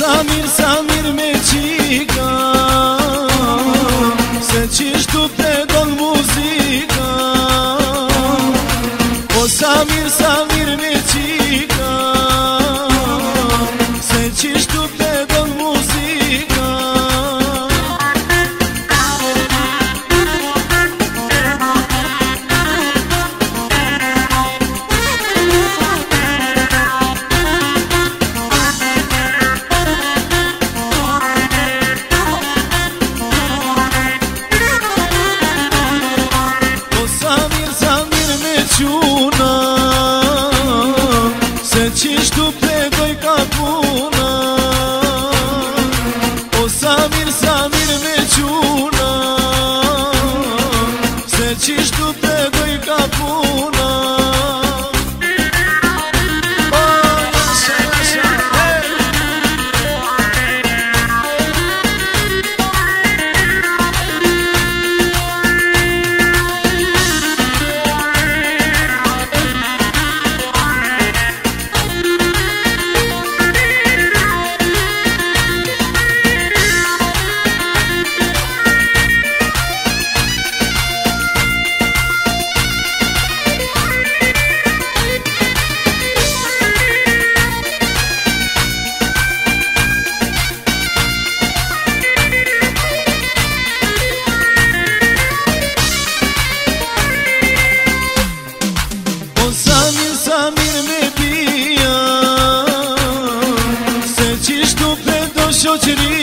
Samir, Samir me qika, se qishtu pe don muzika. O Samir, Samir me qika, se qishtu pe don muzika. Se qishtu pe doj ka puna. O Samir, Samir me quna, se qishtu pe doj ka puna. Samir me pia, se qishtu pe do shoqëri.